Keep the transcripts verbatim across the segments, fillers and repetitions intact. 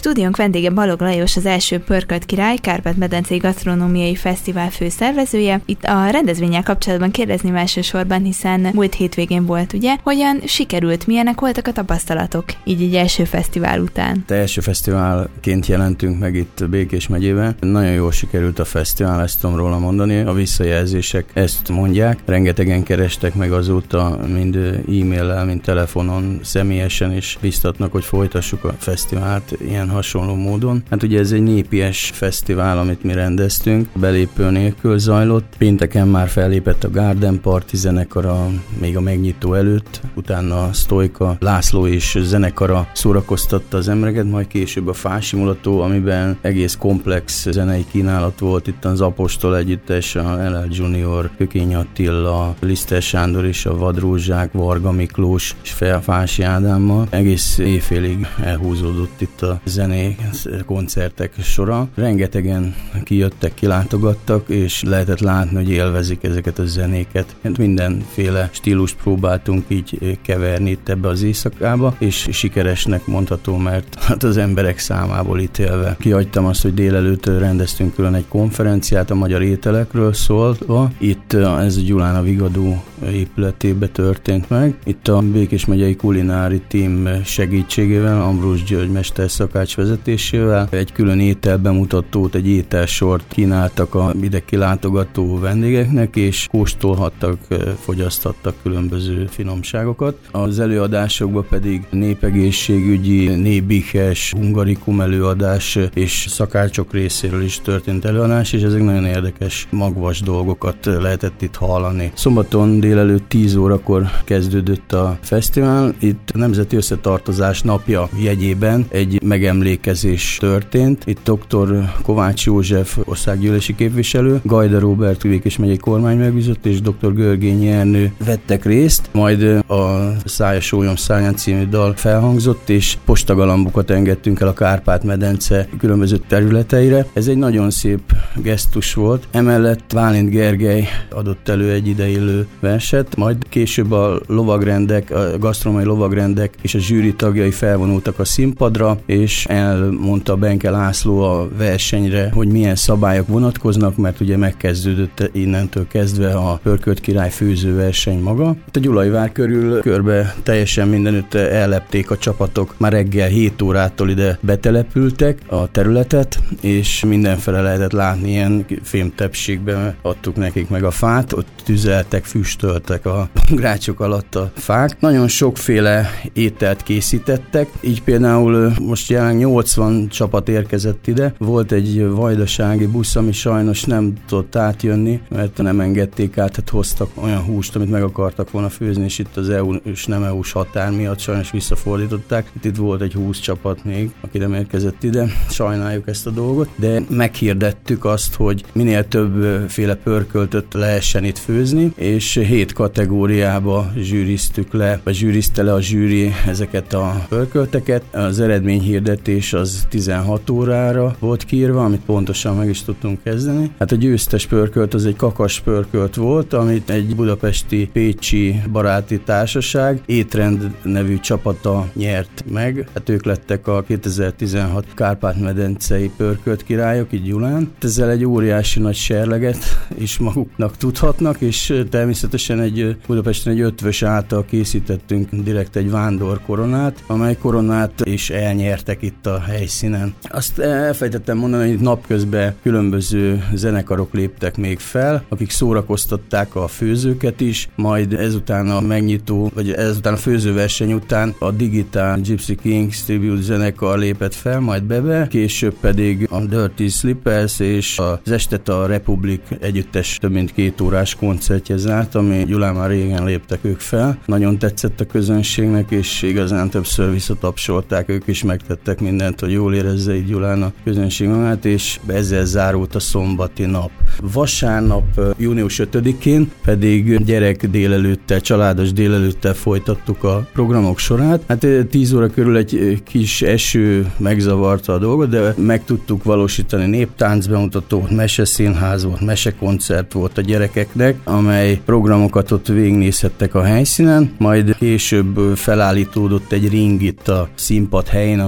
Stúdiónk vendége Balog Lajos, az első Pörkölt Király Kárpát-medencei Gasztronómiai Fesztivál főszervezője. Itt a rendezvénnyel kapcsolatban kérdezném elsősorban, hiszen múlt hétvégén volt, ugye? Hogyan sikerült, milyenek voltak a tapasztalatok így egy első fesztivál után? Te első fesztiválként jelentünk meg itt Békés megyében. Nagyon jól sikerült a fesztivál, ezt tudom róla mondani. A visszajelzések ezt mondják. Rengetegen kerestek meg azóta, mind e-maillel, mind telefonon, személyesen is biztatnak, hogy folytassuk a fesztivált ilyen hasonló módon. Hát ugye ez egy népies fesztivál, amit mi rendeztünk, belépő nélkül zajlott. Pénteken már fellépett a Garden Party zenekara, még a megnyitó előtt, utána a Sztojka László és zenekara szórakoztatta az embereket, majd később a Fásimulató, amiben egész komplex zenei kínálat volt, itt az Apostol együttes, a el el Junior, Kökény Attila, Liszter Sándor és a Vadrózsák, Varga Miklós és Fási Ádámmal. Egész éjfélig elhúzódott itt a zené koncertek sora. Rengetegen kijöttek, kilátogattak, és lehetett látni, hogy élvezik ezeket a zenéket. Mindenféle stílust próbáltunk így keverni itt ebbe az éjszakába, és sikeresnek mondható, mert hát az emberek számából ítélve. Kihagytam azt, hogy délelőtt rendeztünk külön egy konferenciát a magyar ételekről szólva. Itt ez a Gyulán a Vigadó épületébe történt meg. Itt a Békés megyei kulinári tím segítségével, Ambrus György mesterszakács vezetésével egy külön ételbemutatót, egy ételsort kínáltak a ide kilátogató vendégeknek, és kóstolhattak, fogyaszthattak különböző finomságokat. Az előadásokban pedig népegészségügyi, nébihes, hungarikum előadás és szakácsok részéről is történt előadás, és ezek nagyon érdekes, magvas dolgokat lehetett itt hallani. Szombaton délelőtt tíz órakor kezdődött a fesztivál. Itt a Nemzeti Összetartozás napja jegyében egy megemlékezés történt. Itt dr. Kovács József országgyűlési képviselő, Gajda Róbert Békés megyei kormány megbízott és dr. Görgényi Ernő vettek részt, majd a Száj a sólyom száján című dal felhangzott, és postagalambukat engedtünk el a Kárpát-medence különböző területeire. Ez egy nagyon szép gesztus volt. Emellett Válint Gergely adott elő egy ideillő verset, majd később a lovagrendek, a gasztronómiai lovagrendek és a zsűri tagjai felvonultak a színpadra, és elmondta Benke László a versenyre, hogy milyen szabályok vonatkoznak, mert ugye megkezdődött innentől kezdve a Pörkölt Király főzőverseny maga. Itt a Gyulai-vár körül körbe teljesen mindenütt ellepték a csapatok, már reggel hét órától ide betelepültek a területet, és mindenfele lehetett látni, ilyen fémtepségben adtuk nekik meg a fát, ott tüzeltek, füstöltek a grácsok alatt a fák. Nagyon sokféle ételt készítettek, így például most jelenleg nyolcvan csapat érkezett ide. Volt egy vajdasági busz, ami sajnos nem tudott átjönni, mert nem engedték át, hát hoztak olyan húst, amit meg akartak volna főzni, és itt az é u és nem é u-s határ miatt sajnos visszafordították. Itt, itt volt egy húsz csapat még, aki nem érkezett ide. Sajnáljuk ezt a dolgot, de meghirdettük azt, hogy minél többféle pörköltöt lehessen itt főzni, és hét kategóriába zsűriztük le, vagy zsűrizte le a zsűri ezeket a pörkölteket. Az eredményhirdetés az tizenhat órára volt kiírva, amit pontosan meg is tudtunk kezdeni. Hát a győztes pörkölt az egy kakas pörkölt volt, amit egy budapesti pécsi baráti társaság Étrend nevű csapata nyert meg. Hát ők lettek a kétezer-tizenhat Kárpát-medencei Pörkölt királyok itt Gyulán. Ezzel egy óriási nagy serleget is maguknak tudhatnak, és természetesen egy Budapesten egy ötvös által készítettünk direkt egy vándor koronát, amely koronát is elnyertek itt a helyszínen. Azt elfejtettem mondani, hogy napközben különböző zenekarok léptek még fel, akik szórakoztatták a főzőket is, majd ezután a megnyitó, vagy ezután a főzőverseny után a Digital Gypsy Kings Tribute zenekar lépett fel, majd bebe, később pedig a Dirty Slippers és az estet a Republic együttes több mint két órás koncertje zárt, ami Gyulán már régen léptek ők fel. Nagyon tetszett a közönségnek, és igazán többször visszatapsolták, ők is megtettek mindent, hogy jól érezze így Gyulán a közönség magát, és ezzel zárult a szombati nap. Vasárnap, június ötödikén pedig gyerek délelőttel, családos délelőttel folytattuk a programok sorát. Hát tíz óra körül egy kis eső megzavarta a dolgot, de meg tudtuk valósítani néptánc bemutatót, meseszínház volt, mesekoncert volt a gyerekeknek, amely programokat ott végignézhettek a helyszínen, majd később felállítódott egy ring itt a színpad helyén, ami a nagy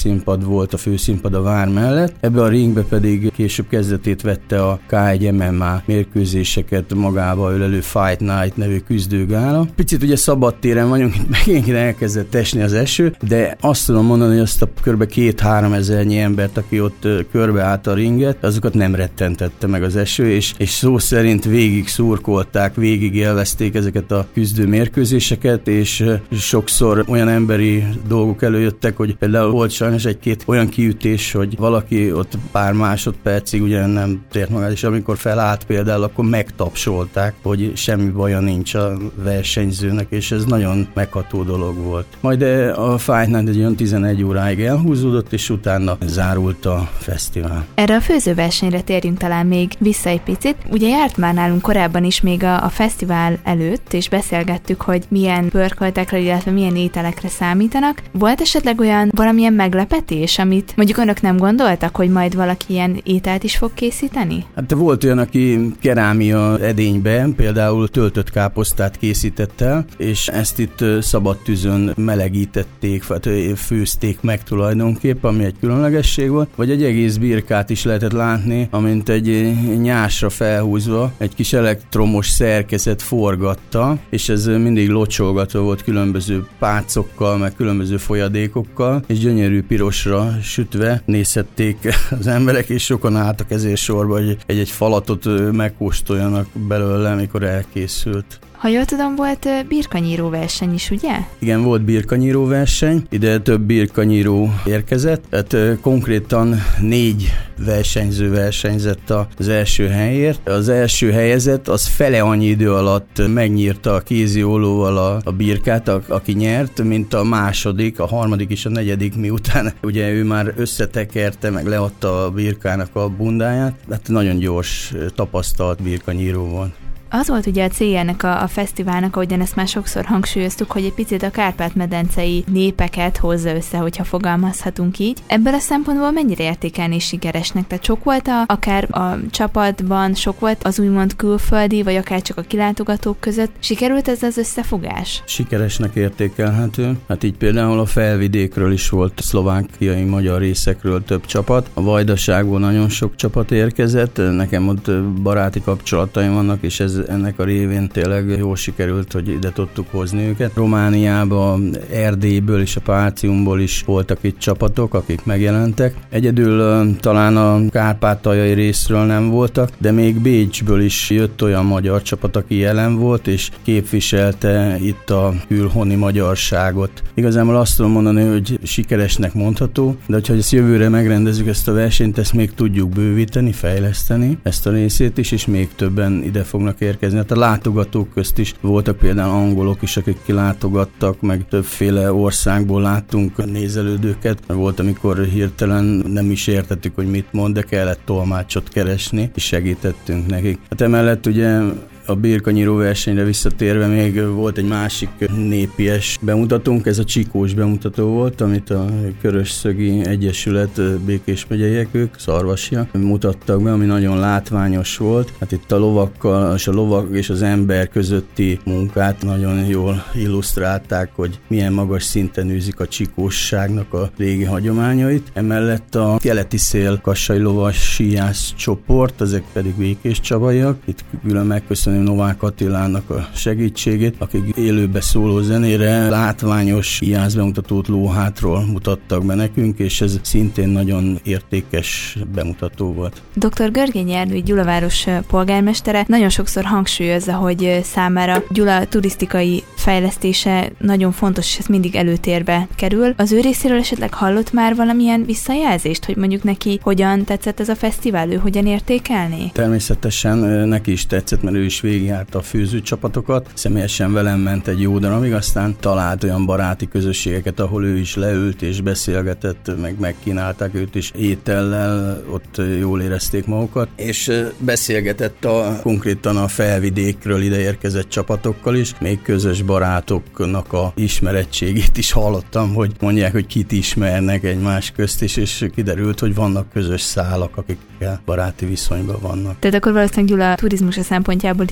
színpad volt, a főszínpad a vár mellett. Ebbe a ringbe pedig később kezdetét vette a ká egy em em á mérkőzéseket magába ölelő Fight Night nevű küzdőgála. Picit ugye szabadtéren vagyunk, itt megint elkezdett esni az eső, de azt tudom mondani, hogy azt a kb. két-három ezernyi embert, aki ott körbeállt a ringet, azokat nem rettentette meg az eső, és, és szó szerint végig szurkolták, végig élvezték ezeket a küzdő mérkőzéseket, és sokszor olyan emberi dolgok előjöttek, hogy például volt sajnos egy-két olyan kiütés, hogy valaki ott pár másodpercig ugye nem tért magát, és amikor felállt például, akkor megtapsolták, hogy semmi baja nincs a versenyzőnek, és ez nagyon megható dolog volt. Majd a Fight Night egy olyan tizenegy óráig elhúzódott, és utána zárult a fesztivál. Erre a főzőversenyre térjünk talán még vissza egy picit. Ugye járt már nálunk korábban is még a, a fesztivál előtt, és beszélgettük, hogy milyen pörköltekre, illetve milyen ételekre számítanak. Volt esetleg olyan valamilyen meglepetés, amit mondjuk önök nem gondoltak, hogy majd valaki ilyen ételt is fog készíteni? Hát volt olyan, aki kerámia edényben például töltött káposztát készített el, és ezt itt szabad tűzön melegítették, vagy főzték meg tulajdonképp, ami egy különlegesség volt, vagy egy egész birkát is lehetett látni, amint egy nyásra felhúzva egy kis elektromos szerkezet forgatta, és ez mindig locsolgatva volt különböző pácokkal, meg különböző folyadékokkal, és gyönyörű pirosra sütve nézhették az emberek, és sokan álltak ezért sorba, hogy egy-egy falatot megkóstoljanak belőle, mikor elkészült. Ha jól tudom, volt birkanyíró verseny is, ugye? Igen, volt birkanyíró verseny, ide több birkanyíró érkezett, tehát konkrétan négy versenyző versenyzett az első helyért. Az első helyezett, az fele annyi idő alatt megnyírta a kézi ollóval a, a birkát, a, aki nyert, mint a második, a harmadik és a negyedik, miután ugye ő már összetekerte, meg leadta a birkának a bundáját. Hát nagyon gyors, tapasztalt birkanyíró volt. Az volt ugye a célja ennek a, a fesztiválnak, ahogyan ezt már sokszor hangsúlyoztuk, hogy egy picit a kárpát-medencei népeket hozza össze, hogyha fogalmazhatunk így. Ebből a szempontból mennyire értékelni sikeresnek? Tehát sok volt a, akár a csapatban, sok volt az úgymond külföldi, vagy akár csak a kilátogatók között. Sikerült ez az összefogás? Sikeresnek értékelhető. Hát így például a felvidékről is volt, a szlovákiai magyar részekről több csapat. A Vajdaságból nagyon sok csapat érkezett, nekem ott baráti kapcsolataim vannak, és ez ennek a révén tényleg jól sikerült, hogy ide tudtuk hozni őket. Romániában, Erdélyből és a Páciumból is voltak itt csapatok, akik megjelentek. Egyedül talán a kárpátaljai részről nem voltak, de még Bécsből is jött olyan magyar csapat, aki jelen volt, és képviselte itt a külhoni magyarságot. Igazából azt tudom mondani, hogy sikeresnek mondható, de hogyha ezt jövőre megrendezzük ezt a versenyt, ezt még tudjuk bővíteni, fejleszteni ezt a részét is, és még többen ide fognak érkezni. Hát a látogatók közt is voltak például angolok is, akik kilátogattak, meg többféle országból láttunk nézelődőket. Volt, amikor hirtelen nem is értettük, hogy mit mond, de kellett tolmácsot keresni, és segítettünk nekik. Hát emellett ugye a birkanyíró versenyre visszatérve még volt egy másik népies bemutatónk, ez a csikós bemutató volt, amit a Körösszögi Egyesület Békés megyeiek, ők, szarvasiak mutattak be, ami nagyon látványos volt. Hát itt a lovakkal, és a lovak és az ember közötti munkát nagyon jól illusztrálták, hogy milyen magas szinten űzik a csikósságnak a régi hagyományait. Emellett a keleti szél kassai lovas síjász csoport, ezek pedig békés csabaiak. Itt külön megköszönöm Novák Attilának a segítségét, akik élőbe szóló zenére látványos íjászbemutatót lóhátról mutattak be nekünk, és ez szintén nagyon értékes bemutató volt. doktor Görgényi Ernő Gyulaváros polgármestere nagyon sokszor hangsúlyozza, hogy számára Gyula turisztikai fejlesztése nagyon fontos, és ez mindig előtérbe kerül. Az ő részéről esetleg hallott már valamilyen visszajelzést, hogy mondjuk neki hogyan tetszett ez a fesztivál, ő hogyan értékelné? Természetesen neki is tetszett, mert ő is végigjárta a főzőcsapatokat. Személyesen velem ment egy jó darabig, aztán talált olyan baráti közösségeket, ahol ő is leült és beszélgetett, meg megkínálták őt is étellel, ott jól érezték magukat, és beszélgetett a, konkrétan a felvidékről ideérkezett csapatokkal is, még közös barátoknak a ismerettségét is hallottam, hogy mondják, hogy kit ismernek egymás közt is, és kiderült, hogy vannak közös szálak, akikkel baráti viszonyban vannak. Tehát akkor valószínűleg Gyula turizmusa szempontjából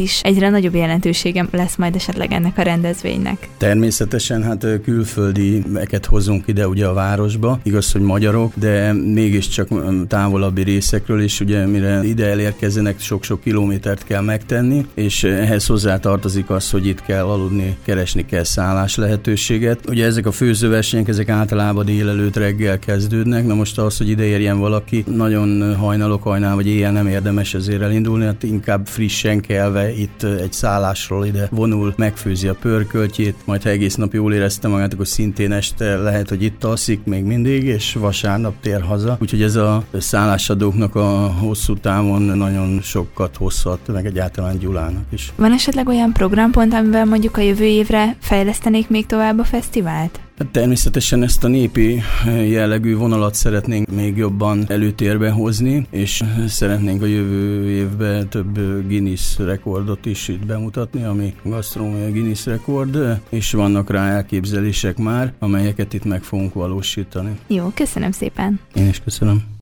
is egyre nagyobb jelentősége lesz majd esetleg ennek a rendezvénynek? Természetesen hát külföldieket hozunk ide ugye a városba, igaz, hogy magyarok, de mégiscsak távolabbi részekről is, ugye mire ide elérkezzenek, sok-sok kilométert kell megtenni, és ehhez hozzá tartozik az, hogy itt kell aludni, keresni kell szállás lehetőséget. Ugye ezek a főzőversenyek, ezek általában délelőtt reggel kezdődnek, na most az, hogy ide érjen valaki, nagyon hajnalok, hajnál vagy éjjel nem érdemes ezért elindulni, hát inkább frissen kelve itt egy szállásról ide vonul, megfőzi a pörköltjét, majd ha egész nap jól érezte magát, akkor szintén este lehet, hogy itt alszik még mindig, és vasárnap tér haza. Úgyhogy ez a szállásadóknak a hosszú távon nagyon sokat hozhat, meg egyáltalán Gyulának is. Van esetleg olyan programpont, amivel mondjuk a jövő évre fejlesztenék még tovább a fesztivált? Természetesen ezt a népi jellegű vonalat szeretnénk még jobban előtérbe hozni, és szeretnénk a jövő évben több Guinness rekordot is itt bemutatni, ami gasztronómiai Guinness rekord, és vannak rá elképzelések már, amelyeket itt meg fogunk valósítani. Jó, köszönöm szépen! Én is köszönöm.